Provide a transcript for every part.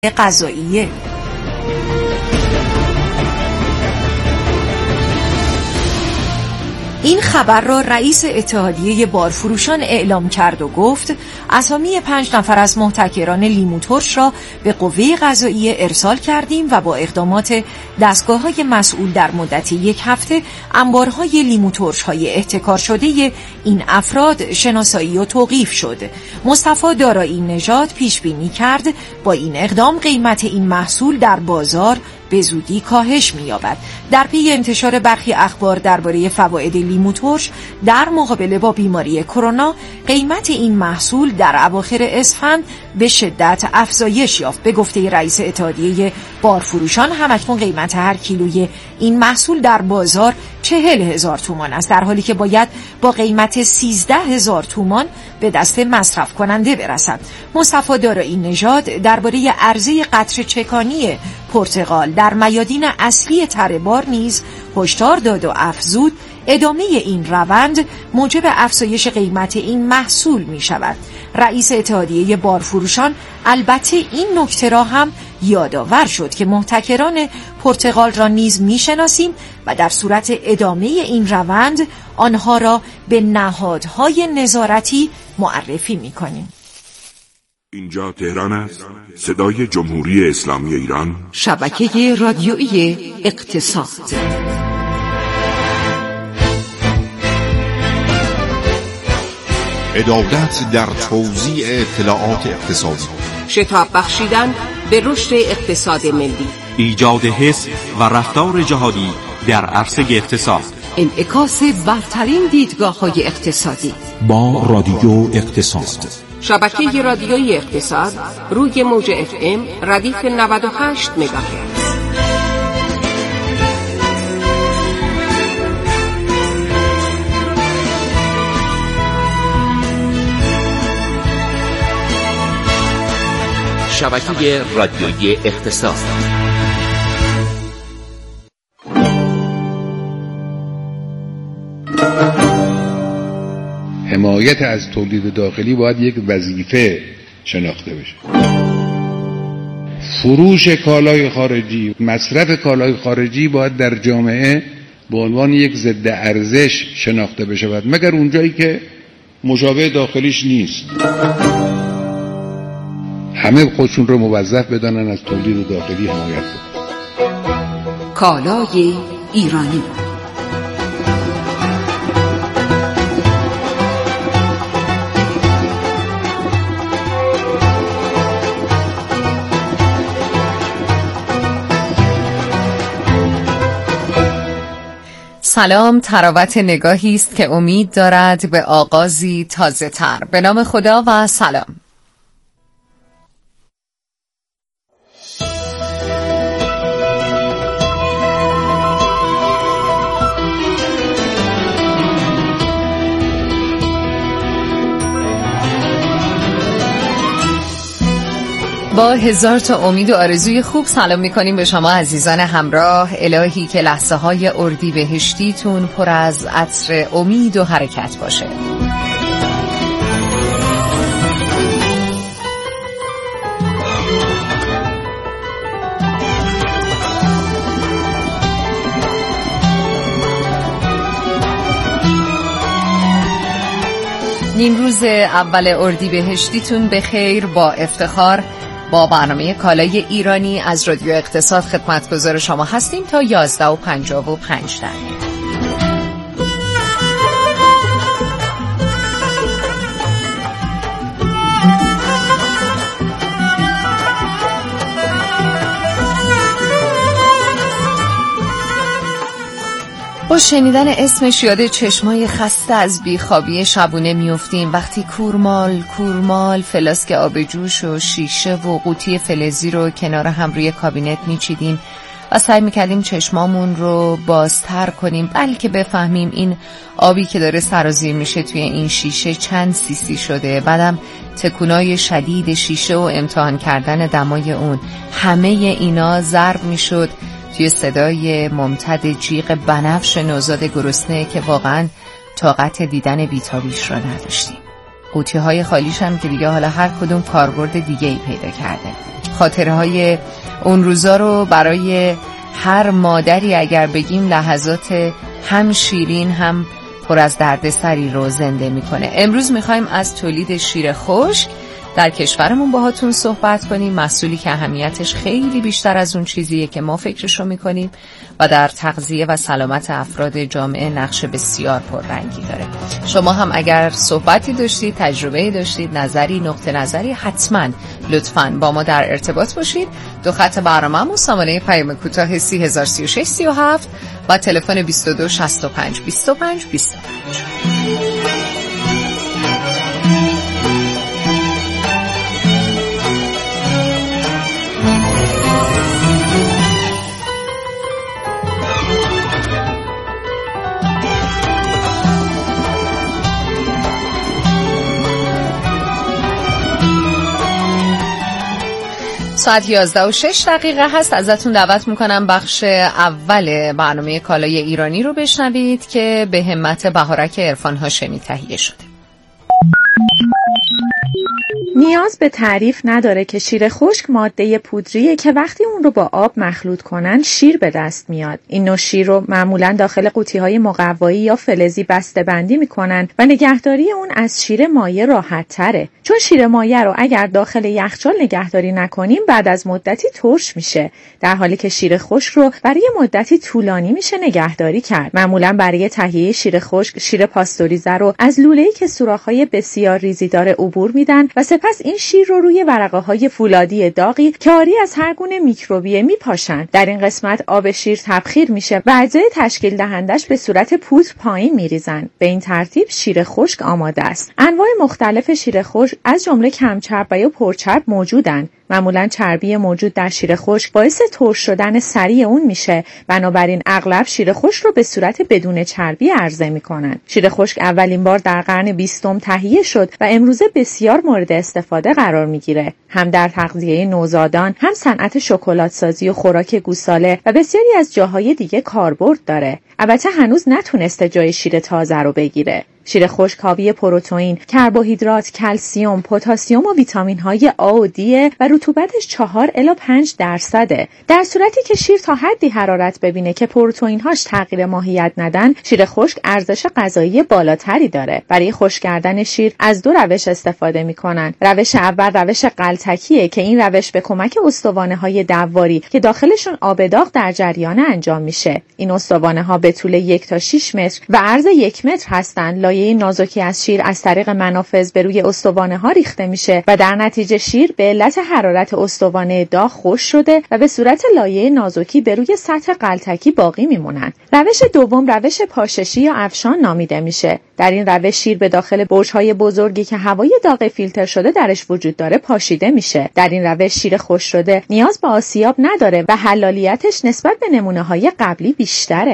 غذایی. این خبر را رئیس اتحادیه بارفروشان اعلام کرد و گفت اسامی 5 نفر از محتکران لیمو ترش را به قوه قضاییه ارسال کردیم و با اقدامات دستگاه‌های مسئول در مدت 1 هفته انبارهای لیمو ترش‌های احتکار شده این افراد شناسایی و توقیف شد. مصطفی دارایی نژاد پیش بینی کرد با این اقدام قیمت این محصول در بازار به زودی کاهش می‌یابد. در پی انتشار برخی اخبار درباره فواید لیمو ترش در مقابله با بیماری کرونا، قیمت این محصول در اواخر اسفند به شدت افزایش یافت. به گفته رئیس اتحادیه بارفروشان، همکنون قیمت هر کیلوی این محصول در بازار 40,000 تومان است، در حالی که باید با قیمت 13,000 تومان به دست مصرف کننده برسد. مصطفی دارایی نژاد درباره عرضه قطره چکانی پرتقال در میادین اصلی تره بار نیز هشدار داد و افزود ادامه این روند موجب افزایش قیمت این محصول می شود. رئیس اتحادیه بارفروشان البته این نکته را هم یادآور شد که محتکران پرتقال را نیز می شناسیم و در صورت ادامه این روند آنها را به نهادهای نظارتی معرفی می کنیم. اینجا تهران است، صدای جمهوری اسلامی ایران، شبکه رادیویی اقتصاد. عدالت در توزیع اطلاعات اقتصادی، شتاب بخشیدن به رشد اقتصاد ملی، ایجاد حس و رفتار جهادی در عرصه اقتصاد، انعکاس برترین دیدگاه‌های اقتصادی با رادیو اقتصاد. شبکه رادیویی اقتصاد روی موج FM ردیف 98 مگاهرتز. شبکه رادیویی اقتصاد. حمایت از تولید داخلی باید یک وظیفه شناخته بشه. فروش کالای خارجی، مصرف کالای خارجی باید در جامعه به عنوان یک ضد ارزش شناخته بشه، مگر اونجایی که مشابه داخلیش نیست. همه خودشون رو موظف بدانن از تولید داخلی حمایت کنن. کالای ایرانی. سلام، تراوت نگاهی است که امید دارد به آغازی تازه تر. به نام خدا و سلام. با 1000 تا امید و آرزوی خوب سلام میکنیم به شما عزیزان همراه. الهی که لحظه های اردیبهشتیتون پر از عطر امید و حرکت باشه. نیمروز اول اردیبهشتیتون به خیر. با افتخار با برنامه کالای ایرانی از رادیو اقتصاد خدمتگزار شما هستیم تا 11:55. با شنیدن اسمش یاد چشمای خسته از بیخوابی شبونه میافتیم وقتی کورمال فلاسک آب جوش و شیشه و قوطی فلزی رو کنار هم روی کابینت میچیدیم و سعی میکردیم چشمامون رو بازتر کنیم، بلکه بفهمیم این آبی که داره سرازیر میشه توی این شیشه چند سیسی شده. بعدم تکونای شدید شیشه و امتحان کردن دمای اون، همه اینا ضرب میشد توی صدای ممتد جیغ بنفش نوزاد گرسنه که واقعا طاقت دیدن بیتابیش رو نداشتیم. قوطی‌های خالیش هم که دیگه حالا هر کدوم کاربرد دیگه‌ای پیدا کرده. خاطرهای اون روزا رو برای هر مادری اگر بگیم لحظات هم شیرین هم پر از دردسری رو زنده میکنه. امروز میخوایم از تولید شیر خشک در کشورمون باهاتون صحبت کنیم، محصولی که اهمیتش خیلی بیشتر از اون چیزیه که ما فکرشو میکنیم و در تغذیه و سلامت افراد جامعه نقش بسیار پررنگی داره. شما هم اگر صحبتی داشتید، تجربه‌ای داشتید، نظری، نقطه نظری، حتما لطفاً با ما در ارتباط باشید. دو خط برنامه‌مون سامانه پیام کوتاه 303637 و تلفن 22 65 25 25. ساعت 11:06 هست. ازتون دعوت میکنم بخش اول برنامه کالای ایرانی رو بشنوید که به همت بهارک عرفان هاشمی تهیه شده. نیاز به تعریف نداره که شیر خشک ماده پودریه که وقتی اون رو با آب مخلوط کنن شیر به دست میاد. این نوع شیر رو معمولاً داخل قوطی‌های مقوایی یا فلزی بسته‌بندی میکنن و نگهداری اون از شیر مایع راحت تره. چون شیر مایع رو اگر داخل یخچال نگهداری نکنیم بعد از مدتی ترش میشه، در حالی که شیر خشک رو برای مدتی طولانی میشه نگهداری کرد. معمولاً برای تهیه شیر خشک شیر پاستوریزه رو از لوله‌ای که سوراخ‌های بسیار ریزی داره عبور میدن و سپس این شیر رو روی ورقه‌های فولادی داغی که عاری از هر گونه میکروبیه میپاشن. در این قسمت آب شیر تبخیر میشه و اجزای تشکیل دهندش به صورت پودر پایین میریزن. به این ترتیب شیر خشک آماده است. انواع مختلف شیر خشک از جمله کمچرب و یا پرچرب موجودن. معمولاً چربی موجود در شیر خشک باعث ترش شدن سریع اون میشه، بنابراین اغلب شیر خشک رو به صورت بدون چربی عرضه میکنن. شیر خشک اولین بار در قرن 20 تهیه شد و امروزه بسیار مورد استفاده قرار میگیره. هم در تغذیه نوزادان، هم صنعت شکلات سازی و خوراک گوساله و بسیاری از جاهای دیگه کاربرد داره. البته هنوز نتونسته جای شیر تازه رو بگیره. شیر خشک حاوی پروتئین، کربوهیدرات، کلسیم، پتاسیم و ویتامین‌های آ و دی و رطوبتش 4 الی 5%. در صورتی که شیر تا حدی حرارت ببینه که پروتئین‌هاش تغییر ماهیت ندن، شیر خشک ارزش غذایی بالاتری داره. برای خشک کردن شیر از دو روش استفاده می‌کنن. روش اول روش غلتکیه که این روش به کمک استوانه‌های دواری که داخلشون آب داغ در جریان انجام میشه. این استوانه‌ها به طول 1 تا 6 متر و عرض 1 متر هستن. لایه نازکی از شیر از طریق منافذ به روی استوانه‌ها ریخته میشه و در نتیجه شیر به علت حرارت استوانه داغ خشک شده و به صورت لایه نازکی به روی سطح غلتکی باقی میمونن. روش دوم روش پاششی یا افشان نامیده میشه. در این روش شیر به داخل برج‌های بزرگی که هوای داغ فیلتر شده درش وجود داره پاشیده میشه. در این روش شیر خشک شده نیاز به آسیاب نداره و حلالیتش نسبت به نمونه‌های قبلی بیشتره.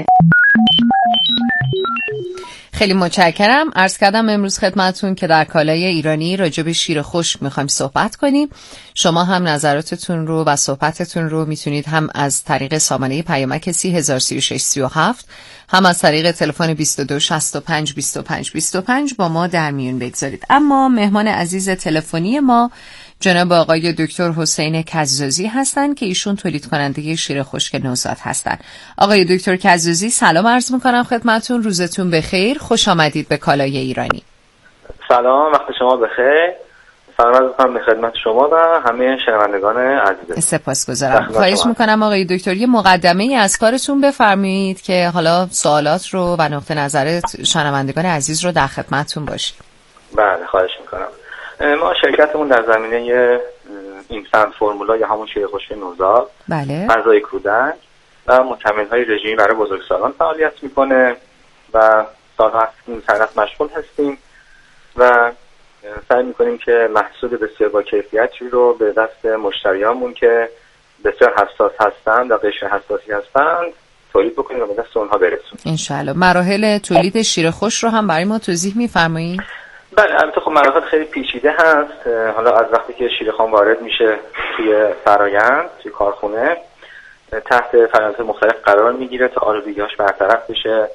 خیلی متشکرم. عرض کردم امروز خدمتتون که در کالای ایرانی راجع به شیر خشک میخوایم صحبت کنیم. شما هم نظراتتون رو و صحبتتون رو میتونید هم از طریق سامانه پیامک 303637 هم از طریق تلفن 22 65 25 25 با ما در میون بگذارید. اما مهمان عزیز تلفنی ما جناب آقای دکتر حسین کزازی هستند که ایشون تولید کننده شیر خشک نوزاد هستند. آقای دکتر کزازی سلام عرض میکنم خدمتتون. روزتون بخیر. خوش آمدید به کالای ایرانی. سلام، وقت شما بخیر. سلام عرض میکنم به خدمت شما و همه شنوندگان عزیز. سپاسگزارم. خواهش میکنم آقای دکتر یه مقدمه از کارتون بفرمایید که حالا سوالات رو و نقطه نظر شنوندگان عزیز رو در خدمتتون باشیم. بله، خواهش میکنم. ما شرکتمون در زمینه اینستنت فرمولا یا همون شیر خشک نوزاد، بله، غذای کودک و مکمل‌های رژیمی برای بزرگسالان فعالیت میکنه و سال‌ها از این صنعت مشغول هستیم و سعی میکنیم که محصول بسیار با کیفیتی رو به دست مشتریامون که بسیار حساس هستند و قشر حساسی هستند تولید بکنیم و به دست اونها برسونیم. انشالله. مراحل تولید شیر خشک رو هم برای ما توضیح میفرمایید؟ بله، البته خب مراحل خیلی پیچیده هست. حالا از وقتی که شیر خام وارد میشه توی فرآیند، توی کارخونه، تحت فرآیندهای مختلف قرار میگیره تا آلودگی‌هاش برطرف بشه.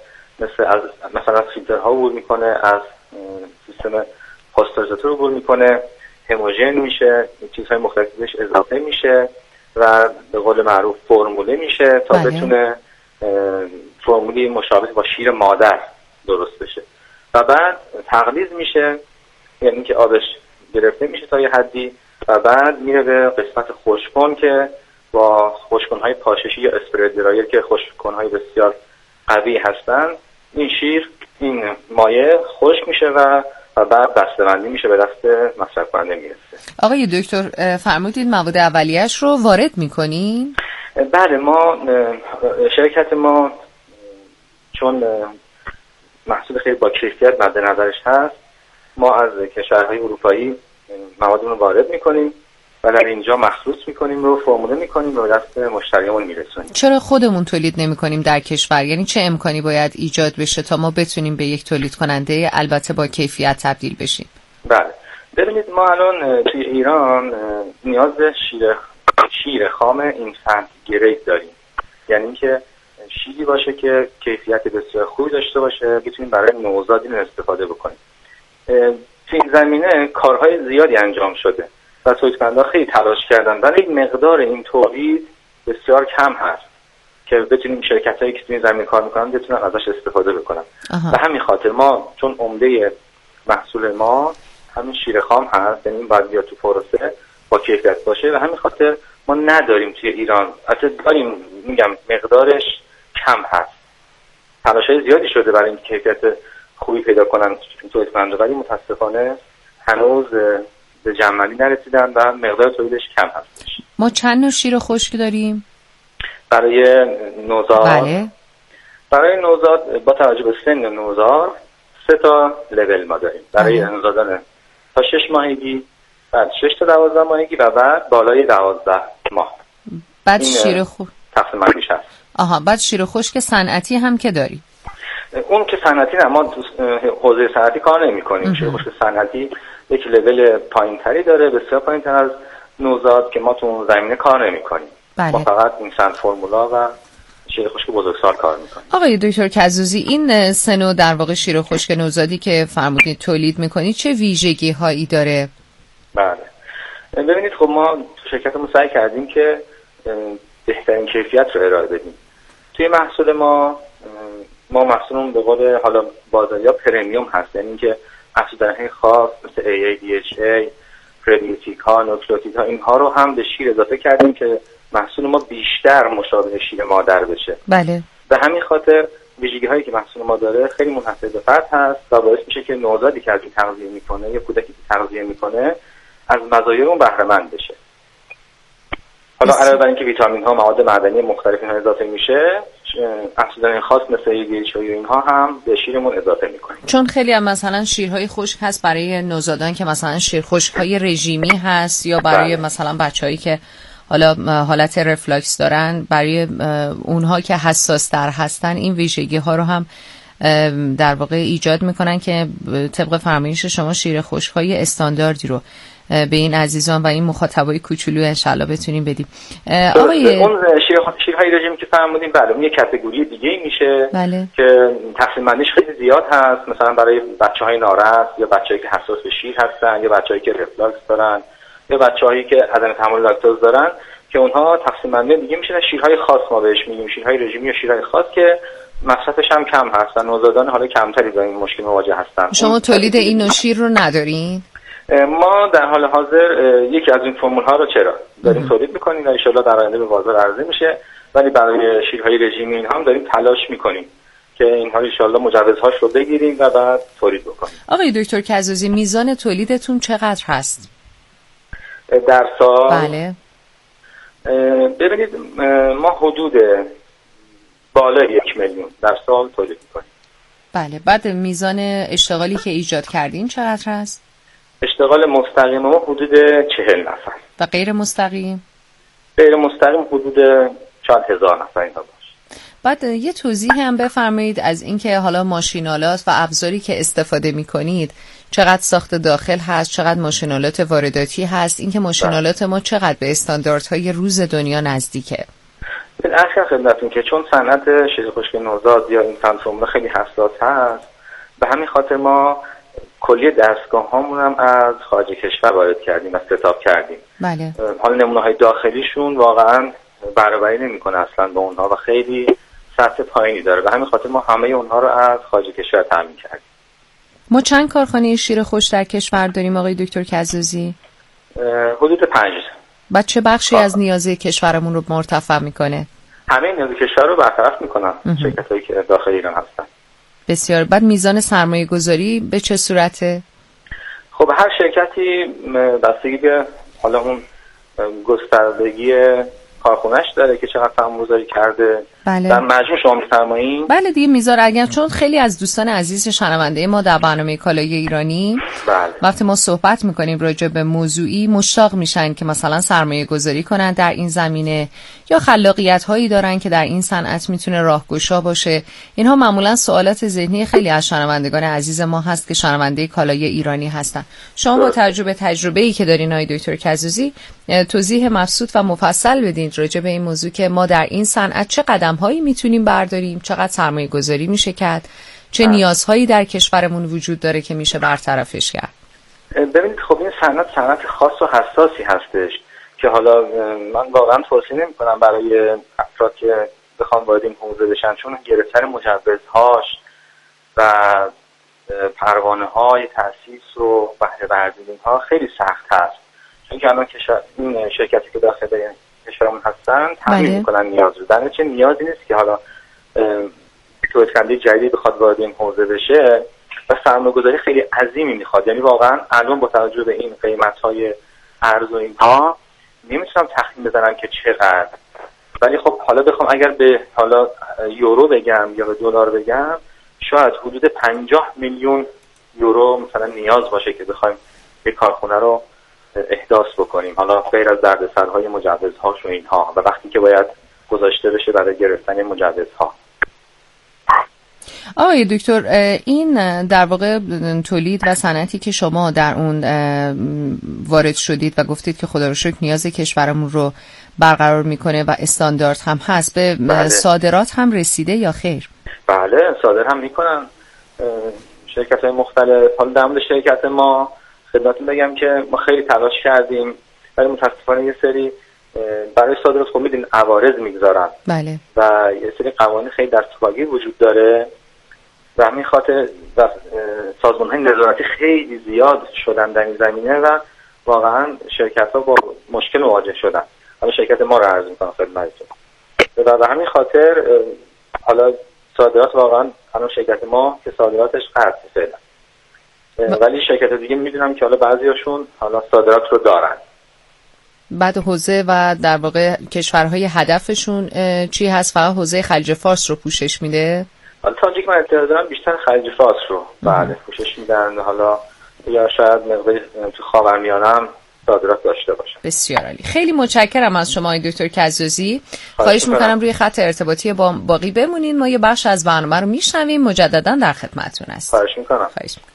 مثلا از فیلترها عبور میکنه، از سیستم پاستوریزاتور عبور میکنه، هموژن میشه، چیزهای مختلفی بهش اضافه میشه و به قول معروف فرموله میشه تا بتونه فرمولی مشابه با شیر مادر درست بشه و بعد تغلیظ میشه، یعنی که آبش گرفته میشه تا یه حدی و بعد میره به قسمت خشککن که با خشککن‌های پاششی یا اسپری درایر که خشککن‌های بسیار قوی هستن این مایع خشک میشه و بعد بسته‌بندی میشه، به دست مصرف کننده میرسه. آقای دکتر فرمودید مواد اولیه‌اش رو وارد میکنین؟ بله، ما شرکت ما چون محصول خیلی با کیفیت مد نظرش هست، ما از کشورهای اروپایی موادمون رو وارد میکنیم و در اینجا مخلوط میکنیم رو فرموله میکنیم و به دست مشتریمون میرسونیم. چرا خودمون تولید نمیکنیم در کشور؟ یعنی چه امکانی باید ایجاد بشه تا ما بتونیم به یک تولید کننده البته با کیفیت تبدیل بشیم؟ بله، ببینید ما الان توی ایران نیاز به شیر خام اینفنت گرید داریم، یعنی که شیری باشه که کیفیت بسیار خوبی داشته باشه، بتونیم برای نوزادی استفاده بکنیم. توی این زمینه کارهای زیادی انجام شده و تولیدکننده‌ها خیلی تلاش کردن، ولی مقدار این تولید بسیار کم هست که بتونیم شرکت‌هایی که توی این زمینه کار می‌کنن بتونن ازش استفاده بکنن. و همین خاطر ما چون عمده محصول ما همین شیر خام هست، یعنی باید بیاد تو پروسه با کیفیت باشه و همین خاطر ما نداریم توی ایران، البته داریم، میگم مقدارش کم هست. تلاش‌های زیادی شده برای اینکه کیفیت خوبی پیدا کنن تولیدکننده، ولی متاسفانه هنوز به جمع‌بندی نرسیدن و مقدار تولیدش کم هستش. ما چند نوع شیر خشک داریم؟ برای نوزاد؟ بله. برای نوزاد با توجه به سن نوزاد 3 تا لول ما داریم. برای نوزادان تا 6 ماهگی، بعد 6 تا 12 ماهگی و بعد بالای 12 ماه. بعد شیر خشک تقسیم بندیش هست. بعد شیر خشک صنعتی هم که داریم. اون که صنعتی نه، ما حوزه صنعتی کار نمی‌کنیم. شیر خشک صنعتی یک لول پایین‌تری داره، بسیار پایین‌تر از نوزاد که ما تو اون زمینه کار نمی‌کنیم. ما فقط این سنت فرمولا و شیر خشک بزرگسال کار می‌کنیم. آقای دکتر کزوزی، این سنو در واقع شیر خشک نوزادی که فرمودید تولید می‌کنید چه ویژگی‌هایی داره؟ بله، ببینید خب ما تو شرکتمون سعی کردیم که بهترین کیفیت رو ارائه بدیم. توی محصول ما محصولمون به قول حالا بازاریا پرمیوم هست، یعنی که افزودنی‌های خاص مثل AA, DHA، پربیوتیک‌ها، نوکلئوتیدها، اینها رو هم به شیر اضافه کردیم که محصول ما بیشتر مشابه شیر مادر بشه. بله. به همین خاطر ویژگی‌هایی که محصول ما داره خیلی منحصر به فرد هست و باعث میشه که نوزادی که از این تغذیه میکنه یا کودکی که تغذیه میکنه از مزایای اون بهره مند بشه. حالا علاوه بر اینکه ویتامین ها، مواد معدنی مختلف اینها اضافه میشه، افزودنی خاص مثل ADHA و اینها هم به شیرمون اضافه میکنیم. چون خیلی هم مثلا شیرهای خشک هست برای نوزادان که مثلا شیر خشک‌های رژیمی هست یا برای مثلا بچه‌هایی که حالا حالت رفلاکس دارن، برای اونها که حساس تر هستن این ویژگی ها رو هم در واقع ایجاد میکنن که طبق فرمایش شما شیر خشک‌های استانداردی رو به این عزیزان و این مخاطبای کوچولو انشالله بتونیم بدیم. آقای اون شیرهای رژیمی که فرمودیم، بله اون یه کاتگوری دیگه میشه. بله. که تقسیم بندیش خیلی زیاد هست، مثلا برای بچه‌های نارس یا بچه‌هایی که حساس به شیر هستن یا بچه‌هایی که رفلاکس دارن یا بچه‌هایی که عدم تحمل لاکتوز دارن که اونها تقسیم بندی دیگه میشه. شیرهای خاص ما بهش میگیم، شیرهای رژیمی یا شیرهای خاص که مصرفش هم کم هست و نوزادان حالا کمتری با این مشکل مواجه هستن. شما تولید این نوع شیر رو ندارین؟ ما در حال حاضر یکی از این فرمول ها رو داریم تولید میکنیم و ان شاءالله در آینده به بازار عرضه میشه، ولی برای شیرهای رژیمی این هم داریم تلاش میکنیم که اینها ان شاءالله مجوزهاش رو بگیریم و بعد تولید بکنیم. آقای دکتر کزوزی، میزان تولیدتون چقدر هست در سال؟ بله. ببینید ما حدود بالای 1 میلیون در سال تولید میکنیم. بله. بعد میزان اشتغالی که ایجاد کردین چقدر هست؟ اشتغال مستقیم ما حدود 40 نفر و غیر مستقیم؟ غیر مستقیم حدود چند هزار نفر اینا باشه. بعد یه توضیح هم بفرمایید از اینکه حالا ماشینالات و ابزاری که استفاده می‌کنید چقدر ساخت داخل هست، چقدر ماشینالات وارداتی هست، اینکه ماشینالات ما چقدر به استانداردهای روز دنیا نزدیکه. اصلا خدمتتون که چون صنعت شیر خشک نوزاد یا این فرمول خیلی حساس هست، به همین خاطر ما کلیه دستگاه هامون هم از خارج کشور وارد کردیم و ستاپ کردیم. بله. حالا نمونه های داخلیشون واقعا برابری نمیکنه اصلا با اونها و خیلی سطح پایینی داره و همین خاطر ما همه اونها رو از خارج کشور تامین کردیم. ما چند کارخانه شیر خوش در کشور داریم آقای دکتر کزازی؟ حدود 5. بعد چه بخشی از نیاز کشورمون رو مرتفع میکنه؟ همه نیاز کشور رو برطرف میکنن شرکتایی که داخل ایران هستن. بسیار. بعد میزان سرمایه گذاری به چه صورته؟ خب هر شرکتی بستگی به حالا اون گستردگی کارخونه‌اش داره که چقدر سرمایه‌گذاری کرده. بله. در مجموع شما می‌فرمایید؟ بله دیگه میذار اگر چون خیلی از دوستان عزیز شنونده ما در برنامه کالای ایرانی بله. وقتی ما صحبت میکنیم راجع به موضوعی مشتاق میشن که مثلا سرمایه گذاری کنن در این زمینه یا خلاقیت هایی دارن که در این صنعت میتونه راهگشا باشه. اینها معمولا سوالات ذهنی خیلی از شنوندگان عزیز ما هست که شنونده کالای ایرانی هستن. شما با تجربه‌ای که دارین آقای دکتر کزازی توضیح مبسوط و مفصل بدین راجع به این موضوع که ما در این صنعت چه قدم‌هایی میتونیم برداریم، چقدر سرمایه‌گذاری میشه کرد، چه نیازهایی در کشورمون وجود داره که میشه برطرفش کرد. ببینید خب این صنعت خاص و حساسی هستش که حالا من واقعا توصیه نمی‌کنم برای افراد که بخوان وارد این حوزه بشن، چون گرفتن مجوزهاش و پروانه‌های تأسیس و بهره برداری اینها خیلی سخت هست. چون که الان این شرکتی که داخل کشورمون هستن تامین میکنن نیاز رو. در چه نیازی نیست که حالا تولیدکننده جدیدی بخواد وارد این حوزه بشه و سرمایه‌گذاری خیلی عظیمی میخواد. یعنی واقعا الان با توجه به این قیمت‌های ارز و اینها نمیتونم تخمین بزنم که چقدر، ولی خب حالا بخوام اگر به حالا یورو بگم یا به دلار بگم شاید حدود 50 میلیون یورو مثلا نیاز باشه که بخوایم یک کارخونه رو احداث بکنیم، حالا غیر از دردسرهای مجوزهاش و اینها، و وقتی که باید گذاشته بشه برای گرفتن مجوزها. آقای دکتر این در واقع تولید و صنعتی که شما در اون وارد شدید و گفتید که خدا رو شکر نیاز کشورمون رو برقرار میکنه و استاندارد هم هست، به بله. صادرات هم رسیده یا خیر؟ بله صادر هم میکنن شرکت‌های مختلف. حالا در مورد شرکت ما خدمتتون بگم که ما خیلی تلاش کردیم ولی متاسفانه یه سری برای صادرات خب میدین عوارض میگذارن. بله. و یه سری قوانین خیلی دستگاهی وجود داره و همین خاطر سازمان‌های نظارتی خیلی زیاد شدن در این زمینه و واقعا شرکت‌ها با مشکل مواجه شدن. حالا شرکت ما رو عرض می‌کنم خدمتتون. و همین خاطر حالا صادرات واقعا الان شرکت ما که صادراتش قطع فعلا، ولی شرکت دیگه می‌دونم که حالا بعضیاشون حالا صادرات رو دارن. بعد حوزه و در واقع کشورهای هدفشون چی هست؟ فقط حوزه خلیج فارس رو پوشش میده؟ حالا تا اونجایی که من اطلاع دارم بیشتر خلیج فارس رو بله پوشش میدن، حالا یا شاید مقداری تو خاورمیانه هم صادرات داشته باشن. بسیار عالی. خیلی متشکرم از شما آقای دکتر کزازی. خواهش میکنم روی خط ارتباطی باقی بمونین، ما یه بخش از برنامه رو میشنویم، مجددا در خدمتتون هستیم. خواهش میکنم.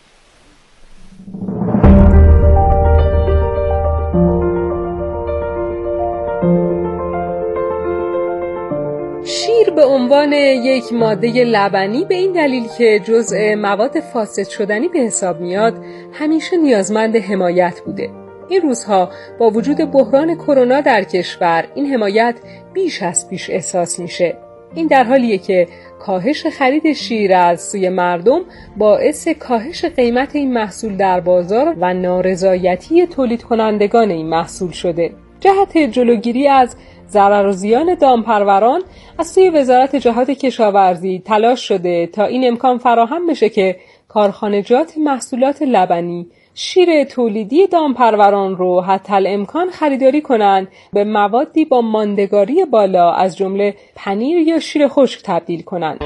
شیر به عنوان یک ماده لبنی به این دلیل که جزء مواد فاسد شدنی به حساب میاد همیشه نیازمند حمایت بوده. این روزها با وجود بحران کرونا در کشور این حمایت بیش از پیش احساس میشه. این در حالیه که کاهش خرید شیر از سوی مردم باعث کاهش قیمت این محصول در بازار و نارضایتی تولید کنندگان این محصول شده. جهت جلوگیری از ضرر و زیان دامپروران از سوی وزارت جهاد کشاورزی تلاش شده تا این امکان فراهم بشه که کارخانجات محصولات لبنی شیر تولیدی دامپروران رو حتی الامکان خریداری کنند به موادی با ماندگاری بالا از جمله پنیر یا شیر خشک تبدیل کنند.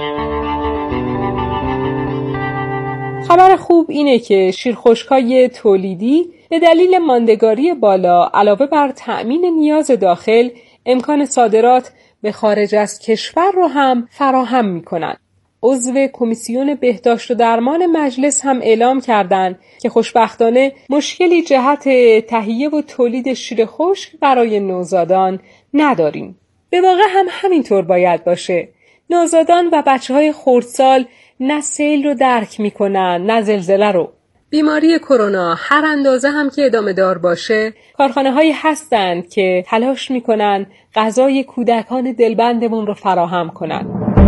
خبر خوب اینه که شیر خشک‌های تولیدی به دلیل ماندگاری بالا علاوه بر تأمین نیاز داخل امکان صادرات به خارج از کشور رو هم فراهم می‌کنند. عضو کمیسیون بهداشت و درمان مجلس هم اعلام کردند که خوشبختانه مشکلی جهت تهیه و تولید شیر خشک برای نوزادان نداریم. به واقع هم همینطور باید باشه. نوزادان و بچه‌های خردسال نه سیل رو درک می‌کنن نه زلزله رو. بیماری کرونا هر اندازه هم که ادامه دار باشه، کارخانه‌هایی هستند که تلاش می‌کنن غذای کودکان دلبندمون رو فراهم کنن.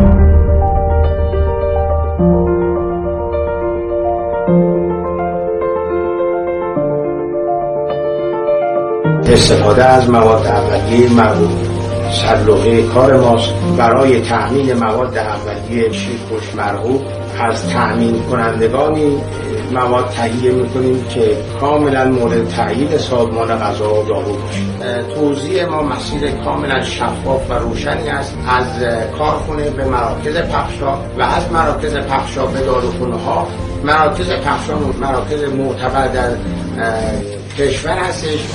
استفاده از مواد اولیه مرغوب سرلوحه کار ماست. برای تأمین مواد اولیه شیرخشک مرغوب از تأمین کنندگانی مواد تهیه میکنیم که کاملا مورد تایید سازمان غذا و دارو باشه. توزیع ما مسیر کاملا شفاف و روشنی است، از کارخانه به مراکز پخش‌ها و از مراکز پخش‌ها به داروخانه‌ها. مراکز پخش‌ها مراکز معتبر در کشور هستش.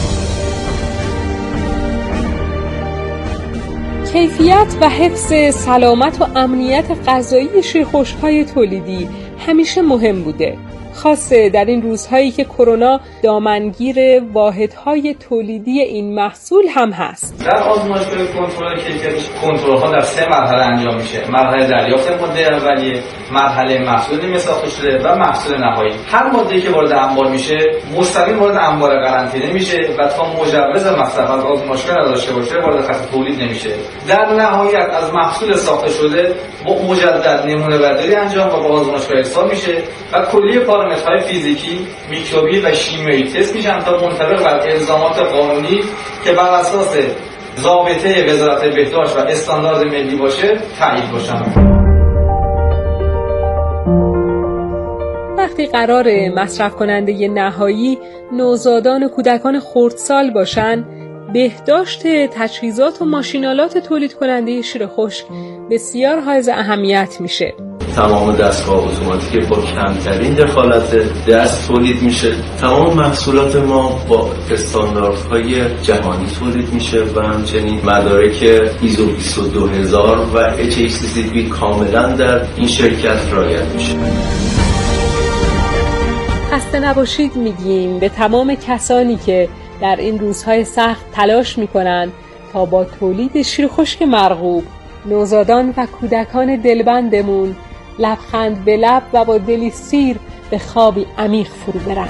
کیفیت و حفظ سلامت و امنیت غذایی شیرخشک‌های تولیدی همیشه مهم بوده، خاصه در این روزهایی که کرونا دامنگیر واحدهای تولیدی این محصول هم هست. در آزمایشگاه کنترل کیفیت کنترل‌ها در 3 مرحله انجام میشه: مرحله دریافت ماده اولیه، مرحله محصول نیمه ساخته شده و محصول نهایی. هر ماده‌ای که وارد انبار میشه مستقیم وارد انبار قرنطینه میشه و تا مجوز مصرف از آزمایشگاه نداشته باشه وارد خط تولید نمیشه. در نهایت از محصول ساخته شده با مجدد نمونه برداری انجام و با آزمایشگاه ارسال میشه و کلیه پارامترهای فیزیکی، میکروبی و شیمیایی تست میشن تا منطبق بر الزامات قانونی که بر اساس ضابطه وزارت بهداشت و استاندارد ملی باشه تایید باشن. وقتی قرار مصرف کننده نهایی نوزادان و کودکان خردسال باشن، بهداشت تجهیزات و ماشینالات تولید کننده شیر خشک بسیار حائز اهمیت میشه. تمام دستگاه اتوماتیک با کمترین دخالت دست تولید میشه. تمام محصولات ما با استانداردهای جهانی تولید میشه و همچنین مدارک ایزو 22000 و HACCP کاملا در این شرکت رعایت میشه. خسته نباشید میگیم به تمام کسانی که در این روزهای سخت تلاش میکنن تا با تولید شیر خشک مرغوب نوزادان و کودکان دلبندمون لبخند به لب و با دلی سیر به خوابی عمیق فرو برن.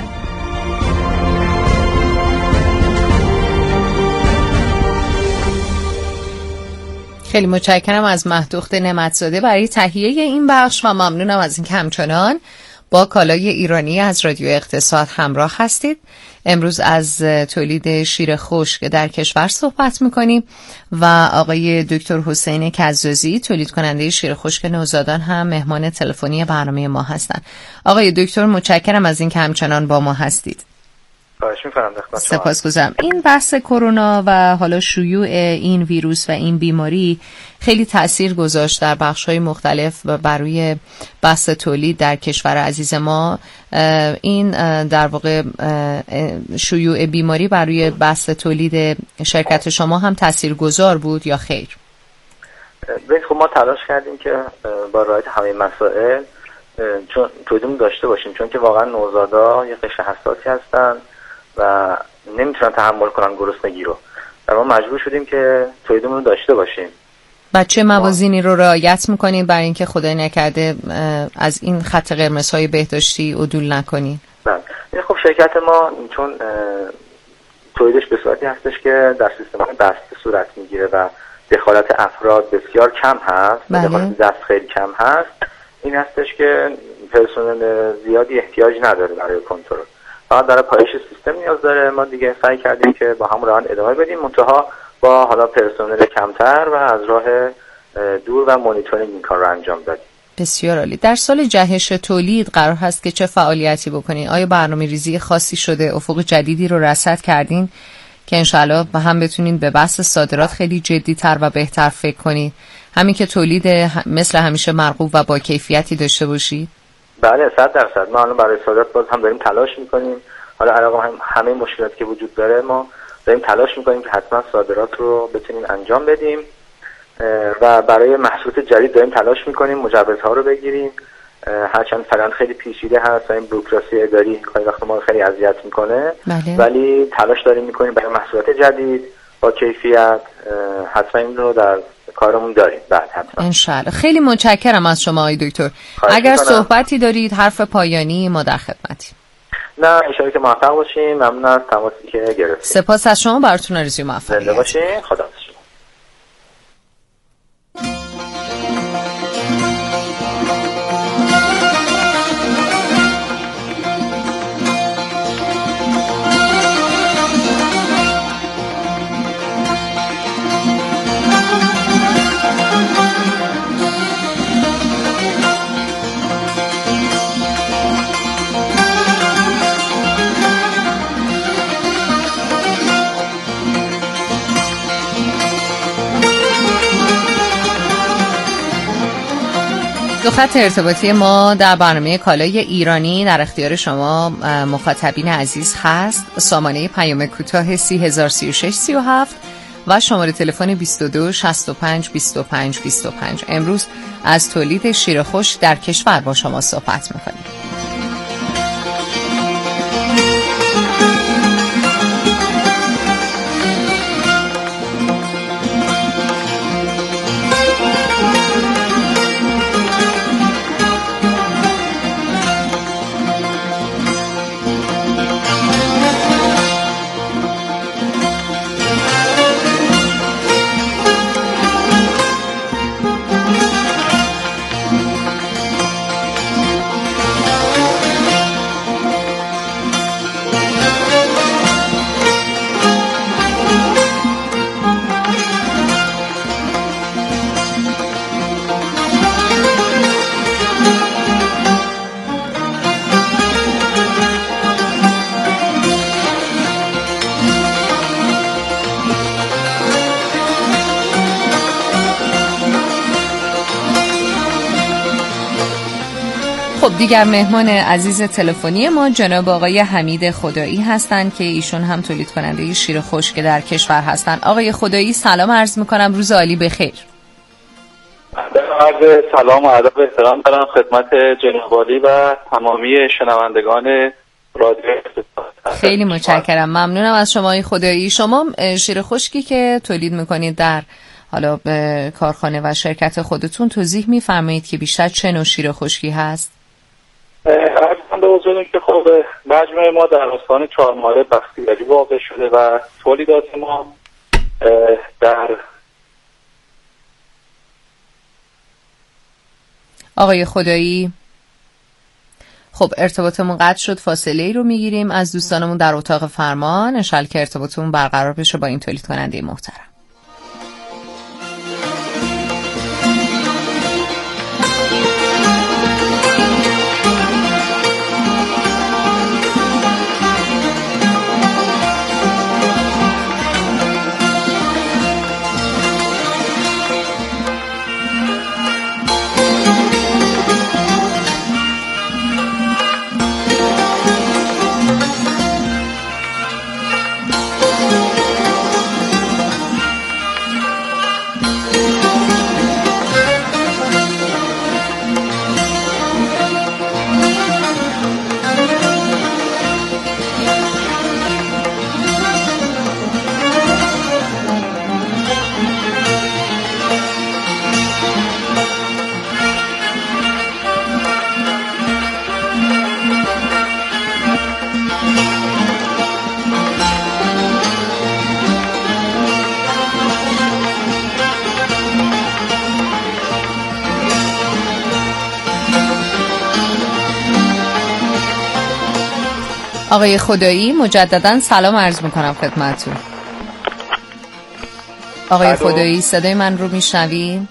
خیلی متشکرم از مهدوخت نعمتزاده برای تهیه این بخش و ممنونم از اینکه همچنان با کالای ایرانی از رادیو اقتصاد همراه هستید. امروز از تولید شیر خشک در کشور صحبت میکنیم و آقای دکتر حسین کزازی تولید کننده شیر خشک نوزادان هم مهمان تلفنی برنامه ما هستند. آقای دکتر متشکرم از اینکه همچنان با ما هستید. خواهش می‌کنم. سپاسگزارم. این بحث کرونا و حالا شیوع این ویروس و این بیماری خیلی تأثیر گذاشت در بخش‌های مختلف و برای بحث تولید در کشور عزیز ما. این در واقع شیوع بیماری برای بحث تولید شرکت شما هم تأثیرگذار بود یا خیر؟ خب ما تلاش کردیم که با رعایت همه مسائل چون تولیدمون داشته باشیم، چون که واقعا نوزادا یه قشر حساسی هستن و نمیتونن تحمل کنن گرسنگی رو و ما مجبور شدیم که تولیدمون رو داشته باشیم. بچه موازینی رو رعایت میکنین برای اینکه خدای نکرده از این خط قرمزهای بهداشتی عدول نکنین؟ بله. خب شرکت ما چون تولیدش به صورتی هستش که در سیستم بسته صورت میگیره و دخالت افراد بسیار کم هست، دخالت دست خیلی کم هست، این هستش که پرسنل زیادی احتیاج نداره برای کنترل، فقط برای پایش سیستم نیاز داره. ما دیگه سعی کردیم که با همون روند ادامه بدیم، منتها با حالا پرسنل کمتر و از راه دور و مانیتورینگ این کار رو انجام دادیم. بسیار عالی. در سال جهش تولید قرار هست که چه فعالیتی بکنین؟ آیا برنامه‌ریزی خاصی شده؟ افق جدیدی رو رصد کردین که انشالله هم بتونین به بحث صادرات خیلی جدی‌تر و بهتر فکر کنین، همین که تولید مثل همیشه مرغوب و با کیفیتی داشته باشید؟ بله 100%. ما الان برای صادرات باز هم داریم تلاش میکنیم. حالا علاوه همه مشکلاتی که وجود داره ما داریم تلاش میکنیم که حتما صادرات رو بتونیم انجام بدیم و برای محصولات جدید داریم تلاش میکنیم مجوزها رو بگیریم. هرچند فرآیند خیلی پیچیده هست و این بوروکراسی اداری خیلی وقت ما خیلی اذیت میکنه، ولی تلاش داریم میکنیم برای محصولات جدید با کیفیت حتما این رو در کارمون داریم. بعد حتما انشالله. خیلی متشکرم از شما آقای دکتر. اگر صحبتی دارید، حرف پایانی، ما در خدمتیم. نه انشالله که موفق باشین. ممنون از تماسی که گرفتید. سپاس از شما، براتون آرزوی موفقیت. زنده باشین. خدا حافظ. دو خط ارتباطی ما در برنامه کالای ایرانی در اختیار شما مخاطبین عزیز هست. سامانه پیام کوتاه 303637 و شماره تلفن 22 65 25 25. امروز از تولید شیر خوش در کشور با شما صحبت می‌کنیم. خب دیگر مهمان عزیز تلفنی ما جناب آقای حمید خدایی هستند که ایشون هم تولید کننده شیر خشک در کشور هستند. آقای خدایی سلام عرض میکنم، روز عالی بخیر. عرض سلام و ادب و احترام دارم خدمت جناب عالی و تمامی شنوندگان رادیو اقتصاد. خیلی متشکرم، ممنونم از شما آقای خدایی. شما شیر خشکی که تولید میکنید در حالا کارخانه و شرکت خودتون توضیح میفرمایید که بیشتر چه نوع شیر خشکی هست؟ عرضم به حضورتون که خب مجموعه ما در استان چهارمحال بختیاری واقع شده و تولیدات ما در آقای خدایی خب ارتباطمون قطع شد، فاصله ای رو میگیریم از دوستانمون در اتاق فرمان. انشالله که ارتباطمون برقرار بشه با این تولید کننده محترم. آقای خدایی مجددا سلام عرض میکنم خدمتتون. آقای خدایی صدای من رو میشنوین؟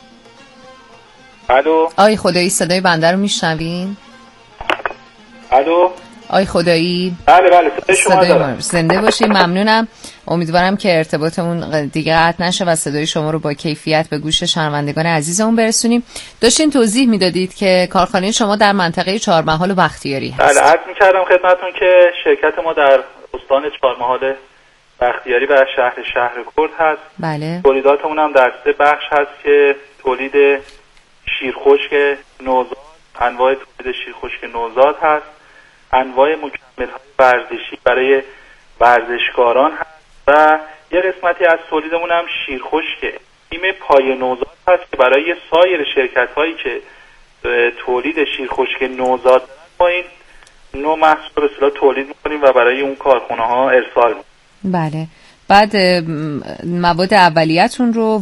الو. آقای خدایی صدای بنده رو میشنوین؟ الو. آقای خدایی؟ بله صدای ما زنده باشید. ممنونم. امیدوارم که ارتباطمون دیگه قطع نشه و صدای شما رو با کیفیت به گوش شنوندگان عزیزمون برسونیم. داشتین توضیح میدادید که کارخانه شما در منطقه چهارمحال و بختیاری هست. بله عرض می‌کردم خدمتتون که شرکت ما در استان چهارمحال بختیاری و شهر کرد هست. بله. تولیداتمون هم در 3 بخش هست که تولید شیرخشک نوزاد، انواع تولید شیرخشک نوزاد هست، انواع مکمل‌های ورزشی برای ورزشکاران هست و یه قسمتی از تولیدمون هم شیرخشک تیم پای نوزاد هست که برای سایر شرکت هایی که تولید شیرخشک نوزاد با این نوع محصول به اصطلاح تولید میکنیم و برای اون کارخونه ها ارسال میکنیم. بله. بعد مواد اولیه‌تون رو